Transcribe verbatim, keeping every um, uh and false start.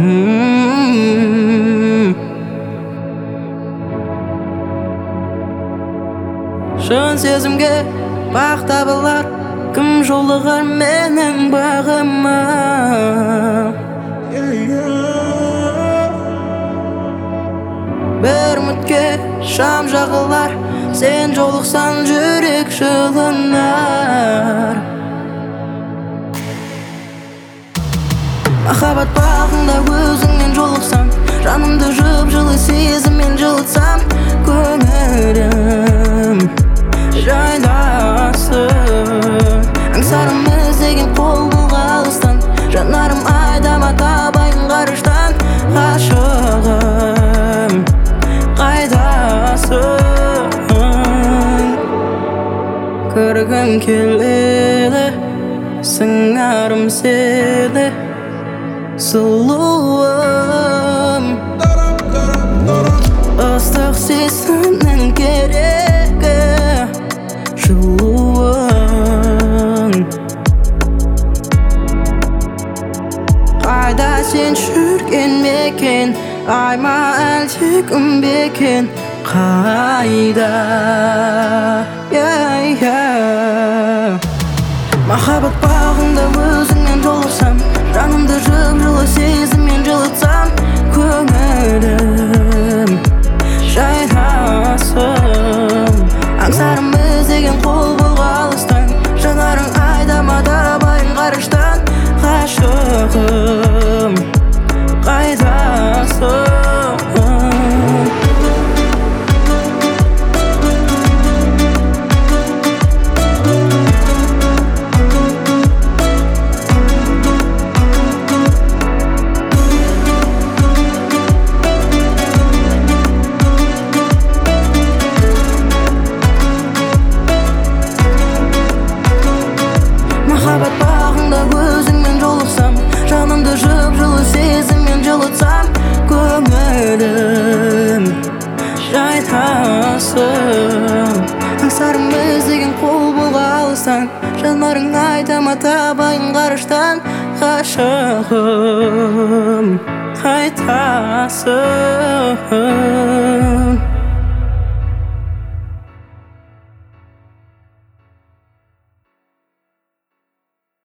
Шын сезімге бақ табылар, кім жолығар менің бағыма. Бір үмітке шам жағылар, сен жолықсаң жүрек жылынар. Махаббат бағында өзіңмен жолықсам, жанымды жып-жылы сезіммен жылытсам, көңілім жайласын. Аңсарым іздеген қол бұлға алыстан, жанарым айдама табайын ғарыштан. Ғашығым қайдасың? Көргім келеді, сыңарым сені, сұлуым. Ыстық сезімнің керегі жылуың. Қайда сен жүрген мекен, ай ма әлде күн бекен? Қайда? Махаббат бағында өзіңмен жолықсам, жанымды жып-жылы сезіммен жылытсам, көңілім жайласын. Аңсарым іздеген қол бұлға алыстан, жанарың айдама табайын ғарыштан. Ғашығым қайдасың? Махаббат бағында өзіңмен жолықсам, жанымды жып-жылы сезіммен жылытсам, көңілім жайласын. Аңсарым іздеген қол бұлға алыстан, жанарың айдама табайын ғарыштан. Ғашығым қайдасың?